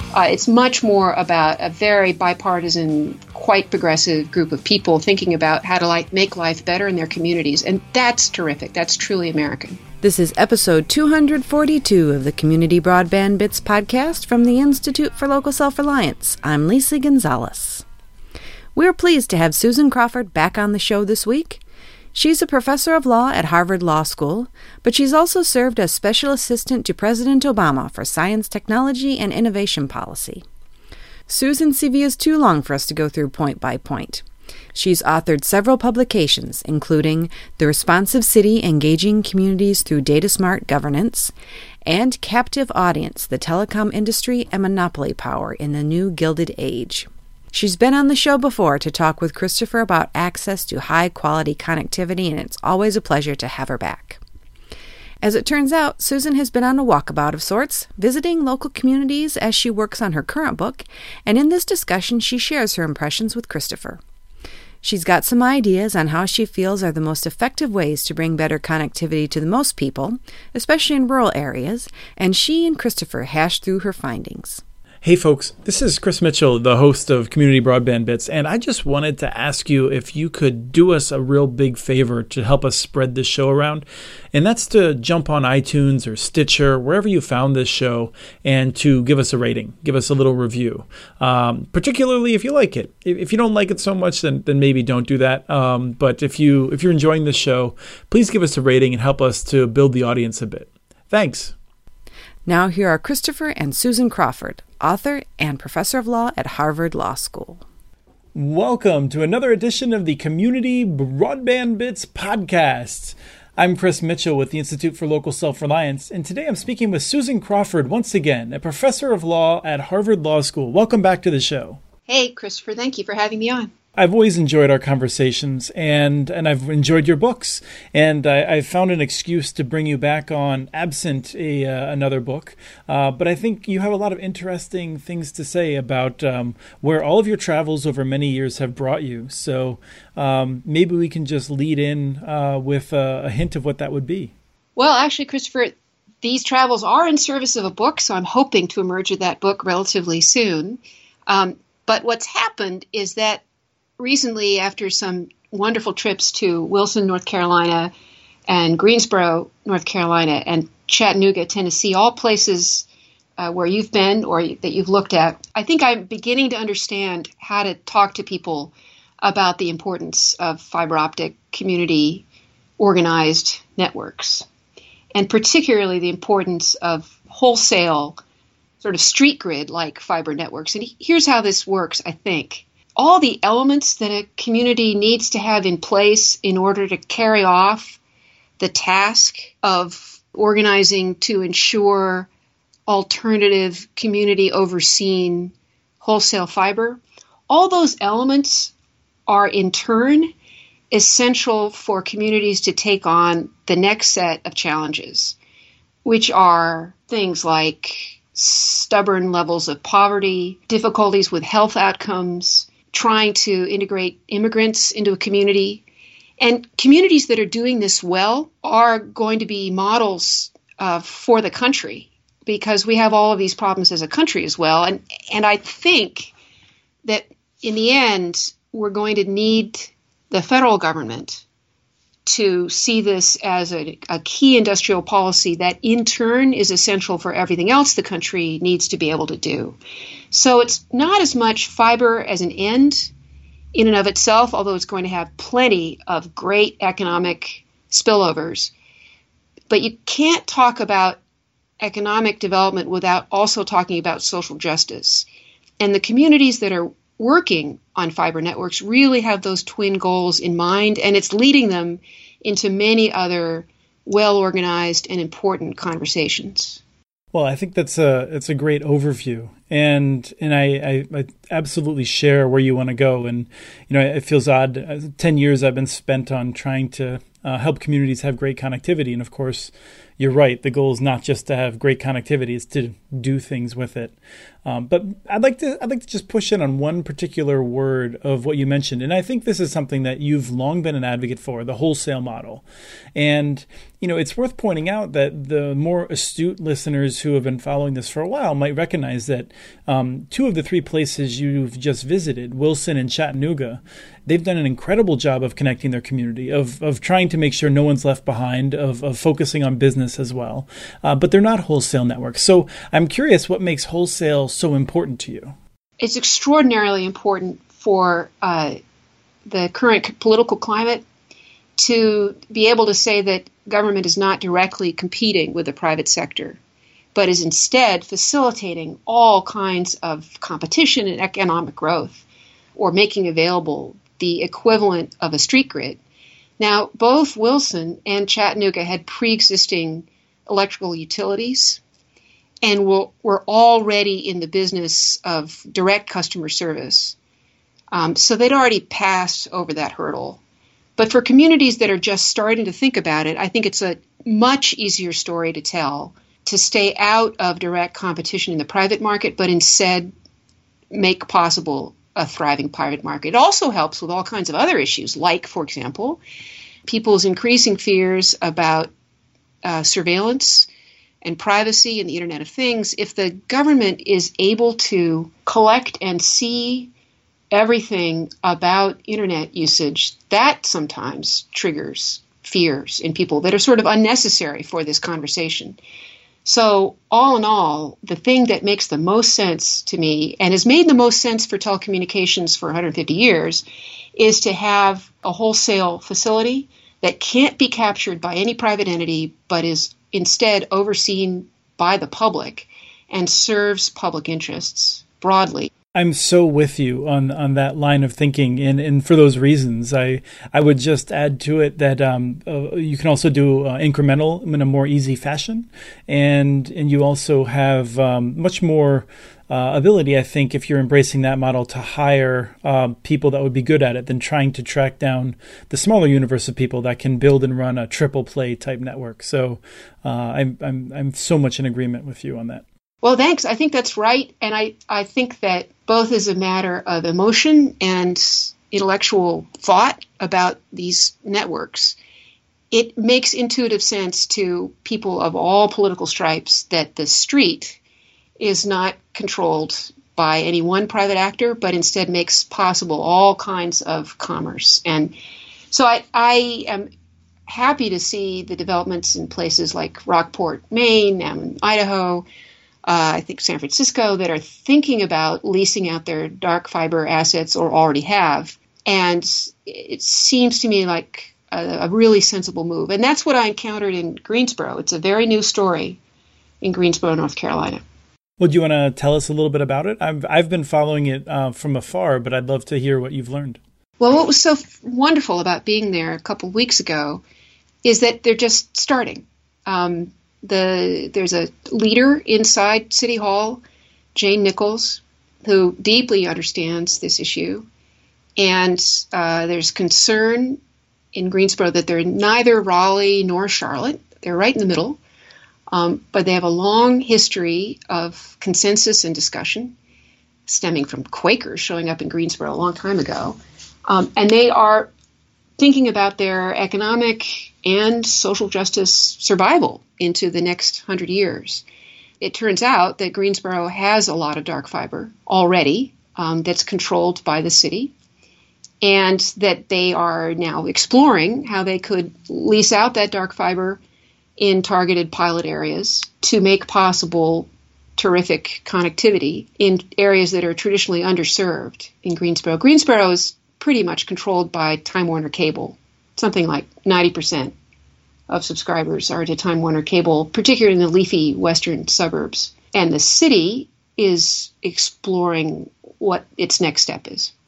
It's much more about a very bipartisan, quite progressive group of people thinking about how to make life better in their communities. And that's terrific. That's truly American. This is episode 242 of the Community Broadband Bits podcast from the Institute for Local Self-Reliance. I'm Lisa Gonzalez. We're pleased to have Susan Crawford back on the show this week. She's a professor of law at Harvard Law School, but she's also served as special assistant to President Obama for science, technology, and innovation policy. Susan's CV is too long for us to go through point by point. She's authored several publications, including The Responsive City Engaging Communities Through Data Smart Governance and Captive Audience, the Telecom Industry and Monopoly Power in the New Gilded Age. She's been on the show before to talk with Christopher about access to high-quality connectivity, and it's always a pleasure to have her back. As it turns out, Susan has been on a walkabout of sorts, visiting local communities as she works on her current book, and in this discussion she shares her impressions with Christopher. She's got some ideas on how she feels are the most effective ways to bring better connectivity to the most people, especially in rural areas, and she and Christopher hash through her findings. Hey folks, this is Chris Mitchell, the host of Community Broadband Bits, and I just wanted to ask you if you could do us a real big favor to help us spread this show around, and that's to jump on iTunes or Stitcher, wherever you found this show, and to give us a rating, give us a little review, particularly if you like it. If you don't like it so much, then maybe don't do that, but if you're enjoying this show, please give us a rating and help us to build the audience a bit. Thanks. Now here are Christopher and Susan Crawford, author and professor of law at Harvard Law School. Welcome to another edition of the Community Broadband Bits podcast. I'm Chris Mitchell with the Institute for Local Self-Reliance, and today I'm speaking with Susan Crawford once again, a professor of law at Harvard Law School. Welcome back to the show. Hey, Christopher, thank you for having me on. I've always enjoyed our conversations, and I've enjoyed your books, and I found an excuse to bring you back on absent another book, but I think you have a lot of interesting things to say about where all of your travels over many years have brought you, so maybe we can just lead in with a hint of what that would be. Well, actually, Christopher, these travels are in service of a book, so I'm hoping to emerge with that book relatively soon, but what's happened is that recently, after some wonderful trips to Wilson, North Carolina, and Greensboro, North Carolina, and Chattanooga, Tennessee, all places where you've been or that you've looked at, I think I'm beginning to understand how to talk to people about the importance of fiber optic community organized networks, and particularly the importance of wholesale sort of street grid like fiber networks. And here's how this works, I think. All the elements that a community needs to have in place in order to carry off the task of organizing to ensure alternative community overseen wholesale fiber, all those elements are in turn essential for communities to take on the next set of challenges, which are things like stubborn levels of poverty, difficulties with health outcomes, trying to integrate immigrants into a community. And communities that are doing this well are going to be models for the country, because we have all of these problems as a country as well. And I think that in the end, we're going to need the federal government to see this as a key industrial policy that in turn is essential for everything else the country needs to be able to do. So it's not as much fiber as an end in and of itself, although it's going to have plenty of great economic spillovers. But you can't talk about economic development without also talking about social justice. And the communities that are working on fiber networks really have those twin goals in mind, and it's leading them into many other well-organized and important conversations. Well, I think it's a great overview, and I absolutely share where you want to go. And it feels odd. 10 years I've been spent on trying to help communities have great connectivity. And of course, you're right. The goal is not just to have great connectivity; it's to do things with it. But I'd like to just push in on one particular word of what you mentioned, and I think this is something that you've long been an advocate for: the wholesale model. And it's worth pointing out that the more astute listeners who have been following this for a while might recognize that 2 of the 3 places you've just visited, Wilson and Chattanooga, they've done an incredible job of connecting their community, of trying to make sure no one's left behind, of focusing on business as well. But they're not wholesale networks. So I'm curious what makes wholesale so important to you. It's extraordinarily important for the current political climate to be able to say that government is not directly competing with the private sector, but is instead facilitating all kinds of competition and economic growth, or making available the equivalent of a street grid. Now, both Wilson and Chattanooga had pre-existing electrical utilities and were already in the business of direct customer service. So they'd already passed over that hurdle. But for communities that are just starting to think about it, I think it's a much easier story to tell, to stay out of direct competition in the private market, but instead make possible a thriving private market. It also helps with all kinds of other issues, like, for example, people's increasing fears about surveillance and privacy and the Internet of Things. If the government is able to collect and see everything about Internet usage, that sometimes triggers fears in people that are sort of unnecessary for this conversation. So all in all, the thing that makes the most sense to me, and has made the most sense for telecommunications for 150 years, is to have a wholesale facility that can't be captured by any private entity, but is instead overseen by the public and serves public interests broadly. I'm so with you on that line of thinking, and for those reasons, I would just add to it that you can also do incremental in a more easy fashion, and you also have much more ability, I think, if you're embracing that model, to hire people that would be good at it than trying to track down the smaller universe of people that can build and run a triple play type network. So I'm so much in agreement with you on that. Well, thanks. I think that's right. And I think that both as a matter of emotion and intellectual thought about these networks, it makes intuitive sense to people of all political stripes that the street is not controlled by any one private actor, but instead makes possible all kinds of commerce. And so I am happy to see the developments in places like Rockport, Maine, and Idaho, I think San Francisco, that are thinking about leasing out their dark fiber assets or already have. And it seems to me like a really sensible move. And that's what I encountered in Greensboro. It's a very new story in Greensboro, North Carolina. Well, do you want to tell us a little bit about it? I've been following it from afar, but I'd love to hear what you've learned. Well, what was so wonderful about being there a couple of weeks ago is that they're just starting. There's a leader inside City Hall, Jane Nichols, who deeply understands this issue. And there's concern in Greensboro that they're neither Raleigh nor Charlotte. They're right in the middle. But they have a long history of consensus and discussion stemming from Quakers showing up in Greensboro a long time ago. And they are thinking about their economic and social justice survival into the next 100 years. It turns out that Greensboro has a lot of dark fiber already that's controlled by the city, and that they are now exploring how they could lease out that dark fiber in targeted pilot areas to make possible terrific connectivity in areas that are traditionally underserved in Greensboro. Greensboro is pretty much controlled by Time Warner Cable. Something like 90% of subscribers are to Time Warner Cable, particularly in the leafy western suburbs. And the city is exploring what its next step is.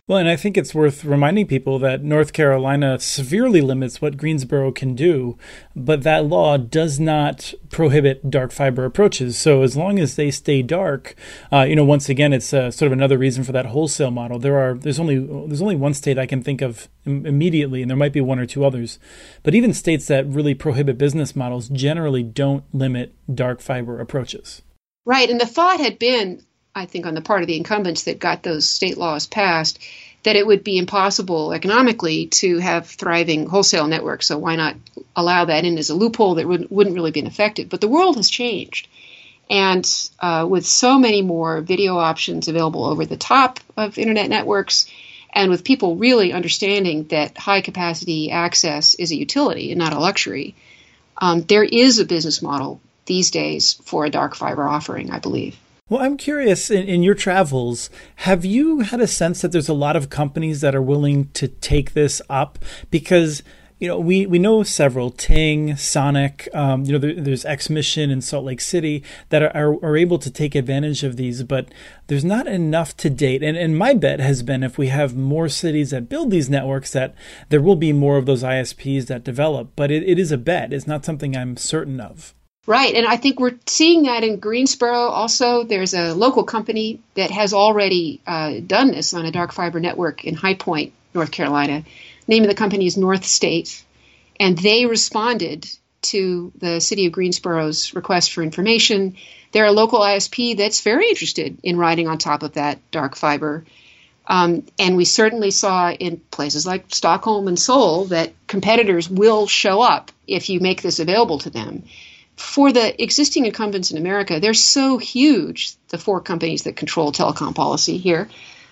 Well, and I think it's worth reminding people that North Carolina severely limits what Greensboro can do, but that law does not prohibit dark fiber approaches. So as long as they stay dark, once again, it's sort of another reason for that wholesale model. There's only one state I can think of immediately, and there might be one or two others. But even states that really prohibit business models generally don't limit dark fiber approaches. Right, and the thought had been, I think, on the part of the incumbents that got those state laws passed, that it would be impossible economically to have thriving wholesale networks. So why not allow that in as a loophole that wouldn't really be effective? But the world has changed. And with so many more video options available over the top of internet networks, and with people really understanding that high-capacity access is a utility and not a luxury, there is a business model these days for a dark fiber offering, I believe. Well, I'm curious, in your travels, have you had a sense that there's a lot of companies that are willing to take this up? Because, we know several, Ting, Sonic, there's X-Mission in Salt Lake City that are able to take advantage of these, but there's not enough to date. And my bet has been if we have more cities that build these networks, that there will be more of those ISPs that develop. But it is a bet. It's not something I'm certain of. Right, and I think we're seeing that in Greensboro also. There's a local company that has already done this on a dark fiber network in High Point, North Carolina. The name of the company is North State, and they responded to the city of Greensboro's request for information. They're a local ISP that's very interested in riding on top of that dark fiber. And we certainly saw in places like Stockholm and Seoul that competitors will show up if you make this available to them. For the existing incumbents in America, they're so huge, the four companies that control telecom policy here,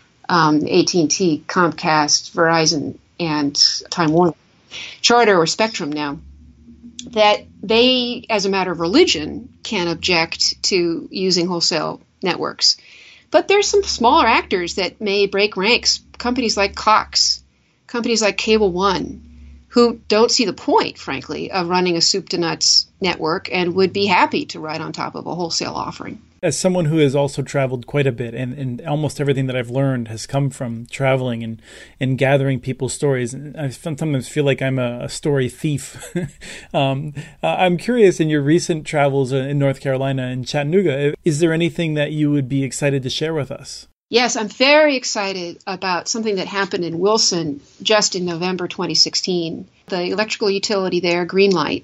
AT&T, Comcast, Verizon, and Time Warner, Charter or Spectrum now, that they, as a matter of religion, can object to using wholesale networks. But there's some smaller actors that may break ranks, companies like Cox, companies like Cable One, who don't see the point, frankly, of running a soup to nuts network and would be happy to ride on top of a wholesale offering. As someone who has also traveled quite a bit, and almost everything that I've learned has come from traveling and gathering people's stories, and I sometimes feel like I'm a story thief. I'm curious, in your recent travels in North Carolina and Chattanooga, is there anything that you would be excited to share with us? Yes, I'm very excited about something that happened in Wilson just in November 2016. The electrical utility there, Greenlight,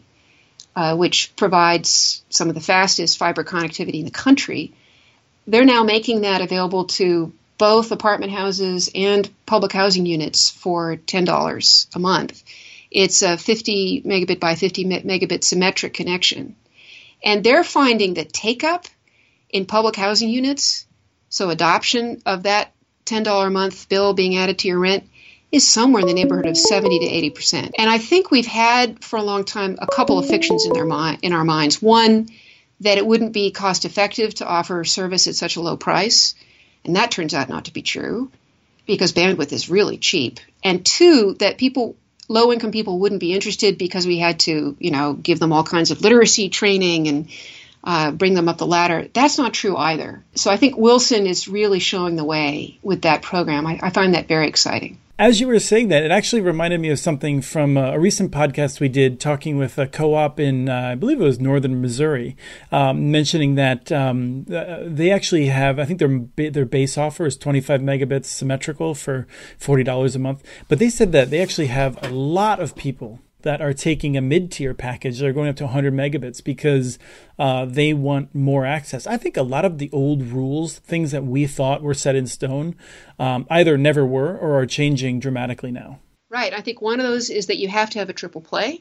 which provides some of the fastest fiber connectivity in the country, they're now making that available to both apartment houses and public housing units for $10 a month. It's a 50 megabit by 50 megabit symmetric connection. And they're finding that take-up in public housing units, so adoption of that $10 a month bill being added to your rent, is somewhere in the neighborhood of 70 to 80%. And I think we've had for a long time a couple of fictions in our minds. One, that it wouldn't be cost effective to offer service at such a low price. And that turns out not to be true because bandwidth is really cheap. And two, that low income people wouldn't be interested because we had to, give them all kinds of literacy training and bring them up the ladder. That's not true either. So I think Wilson is really showing the way with that program. I find that very exciting. As you were saying that, it actually reminded me of something from a recent podcast we did talking with a co-op in, I believe it was northern Missouri, mentioning that they actually have, I think their base offer is 25 megabits symmetrical for $40 a month. But they said that they actually have a lot of people that are taking a mid-tier package. They're going up to 100 megabits because they want more access. I think a lot of the old rules, things that we thought were set in stone, either never were or are changing dramatically now. Right. I think one of those is that you have to have a triple play.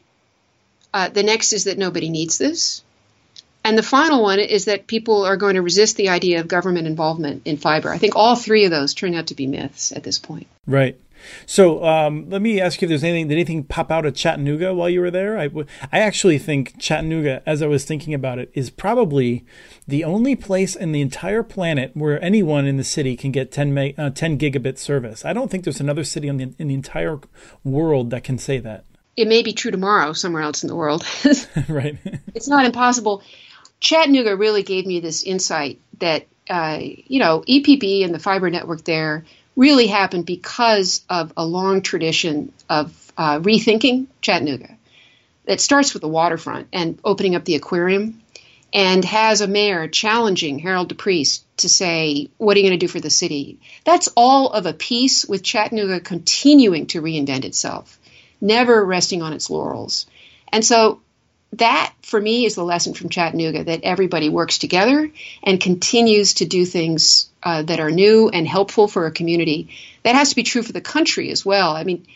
The next is that nobody needs this. And the final one is that people are going to resist the idea of government involvement in fiber. I think all three of those turn out to be myths at this point. Right. So let me ask you if did anything pop out of Chattanooga while you were there? I actually think Chattanooga, as I was thinking about it, is probably the only place in the entire planet where anyone in the city can get 10 gigabit service. I don't think there's another city in the entire world that can say that. It may be true tomorrow somewhere else in the world. Right. It's not impossible. Chattanooga really gave me this insight that EPB and the fiber network there really happened because of a long tradition of rethinking Chattanooga that starts with the waterfront and opening up the aquarium and has a mayor challenging Harold DePriest to say, what are you going to do for the city? That's all of a piece with Chattanooga continuing to reinvent itself, never resting on its laurels. And so that, for me, is the lesson from Chattanooga, that everybody works together and continues to do things that are new and helpful for a community. That has to be true for the country as well. I mean,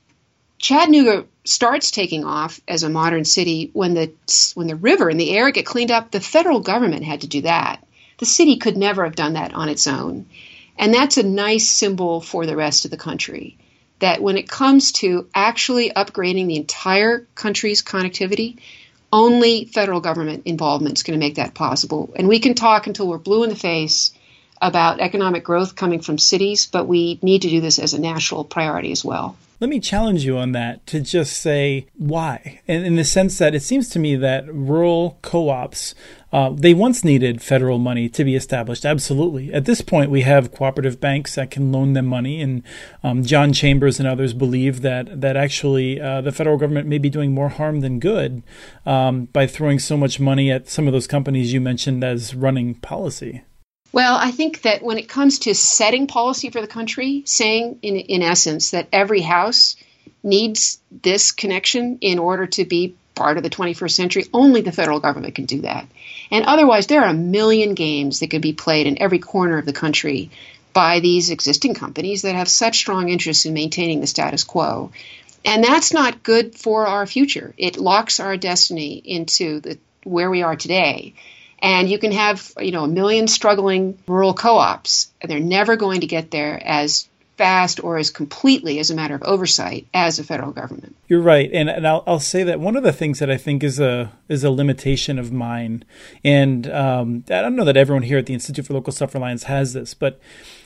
Chattanooga starts taking off as a modern city when the river and the air get cleaned up. The federal government had to do that. The city could never have done that on its own. And that's a nice symbol for the rest of the country, that when it comes to actually upgrading the entire country's connectivity, only federal government involvement is going to make that possible. And we can talk until we're blue in the face about economic growth coming from cities, but we need to do this as a national priority as well. Let me challenge you on that to just say why. And in the sense that it seems to me that rural co-ops, they once needed federal money to be established. Absolutely. At this point, we have cooperative banks that can loan them money. And John Chambers and others believe that actually the federal government may be doing more harm than good by throwing so much money at some of those companies you mentioned as running policy. Well, I think that when it comes to setting policy for the country, saying in essence that every house needs this connection in order to be part of the 21st century, only the federal government can do that. And otherwise, there are a million games that could be played in every corner of the country by these existing companies that have such strong interests in maintaining the status quo. And that's not good for our future. It locks our destiny into where we are today. And you can have, a million struggling rural co-ops, and they're never going to get there as fast or as completely as a matter of oversight as the federal government. You're right. And I'll say that one of the things that I think is a limitation of mine, and I don't know that everyone here at the Institute for Local Self-Reliance has this, but,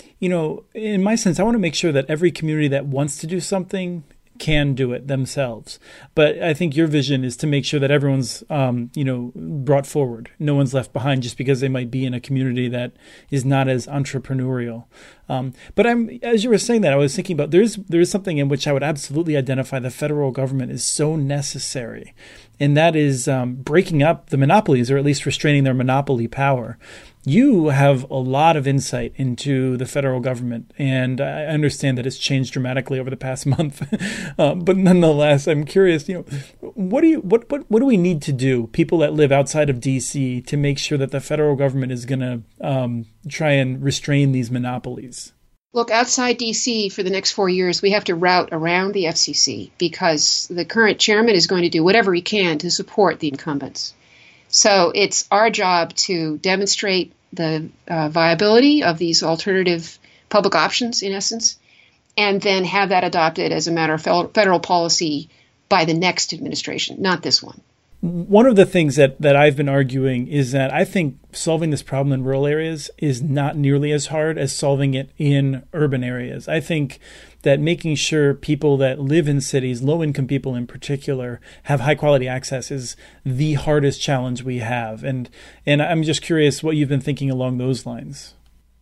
in my sense, I want to make sure that every community that wants to do something can do it themselves. But I think your vision is to make sure that everyone's, brought forward. No one's left behind just because they might be in a community that is not as entrepreneurial. But as you were saying that, I was thinking about there is something in which I would absolutely identify the federal government is so necessary, and that is breaking up the monopolies, or at least restraining their monopoly power. You have a lot of insight into the federal government, and I understand that it's changed dramatically over the past month. But nonetheless, I'm curious. What do we need to do, people that live outside of D.C., to make sure that the federal government is going to try and restrain these monopolies? Look, outside D.C. for the next 4 years, we have to route around the FCC because the current chairman is going to do whatever he can to support the incumbents. So it's our job to demonstrate the viability of these alternative public options, in essence, and then have that adopted as a matter of federal policy by the next administration, not this one. One of the things that I've been arguing is that I think solving this problem in rural areas is not nearly as hard as solving it in urban areas. I think that making sure people that live in cities, low-income people in particular, have high-quality access is the hardest challenge we have. And I'm just curious what you've been thinking along those lines.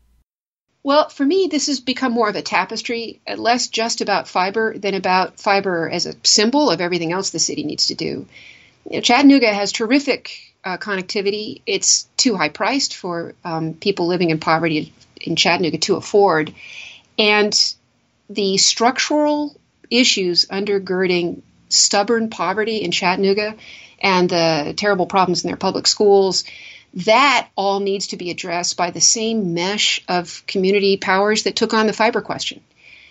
Well, for me, this has become more of a tapestry, less just about fiber than about fiber as a symbol of everything else the city needs to do. Chattanooga has terrific connectivity. It's too high priced for people living in poverty in Chattanooga to afford. And the structural issues undergirding stubborn poverty in Chattanooga and the terrible problems in their public schools, that all needs to be addressed by the same mesh of community powers that took on the fiber question.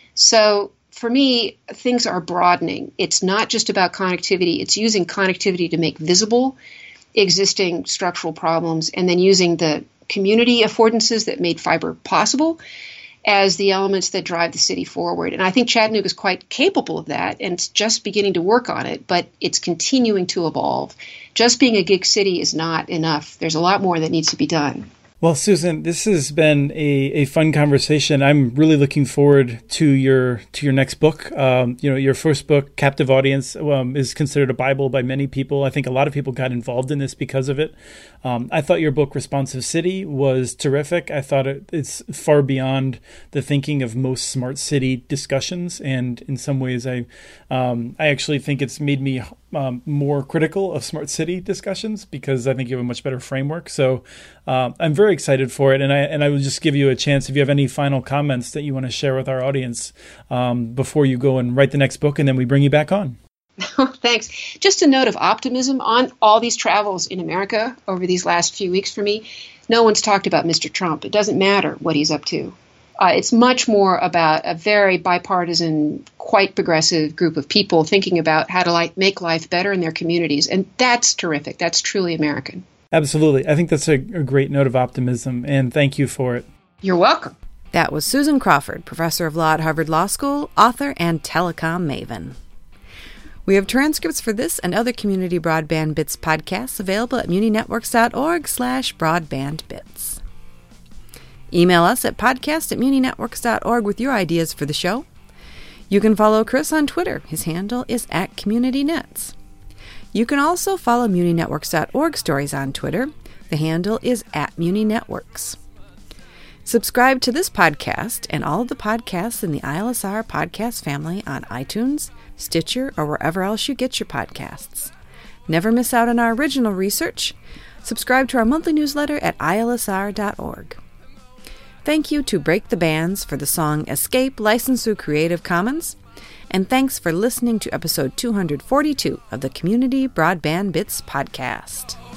So for me, things are broadening. It's not just about connectivity. It's using connectivity to make visible existing structural problems and then using the community affordances that made fiber possible as the elements that drive the city forward. And I think Chattanooga is quite capable of that, and it's just beginning to work on it, but it's continuing to evolve. Just being a gig city is not enough. There's a lot more that needs to be done. Well, Susan, this has been a fun conversation. I'm really looking forward to your next book. Your first book, Captive Audience, is considered a Bible by many people. I think a lot of people got involved in this because of it. I thought your book, Responsive City, was terrific. I thought it's far beyond the thinking of most smart city discussions, and in some ways, I actually think it's made me more critical of smart city discussions because I think you have a much better framework. So I'm very excited for it, and I will just give you a chance if you have any final comments that you want to share with our audience before you go and write the next book, and then we bring you back on. Thanks. Just a note of optimism on all these travels in America over these last few weeks for me. No one's talked about Mr. Trump. It doesn't matter what he's up to. It's much more about a very bipartisan, quite progressive group of people thinking about how to make life better in their communities. And that's terrific. That's truly American. Absolutely. I think that's a great note of optimism, and thank you for it. You're welcome. That was Susan Crawford, professor of law at Harvard Law School, author, and telecom maven. We have transcripts for this and other Community Broadband Bits podcasts available at muninetworks.org/broadbandbits. Email us at podcast@muninetworks.org with your ideas for the show. You can follow Chris on Twitter. His handle is @CommunityNets. You can also follow muninetworks.org stories on Twitter. The handle is @muninetworks. Subscribe to this podcast and all of the podcasts in the ILSR podcast family on iTunes, Stitcher, or wherever else you get your podcasts. Never miss out on our original research. Subscribe to our monthly newsletter at ilsr.org. Thank you to Break the Bands for the song Escape, licensed through Creative Commons. And thanks for listening to episode 242 of the Community Broadband Bits podcast.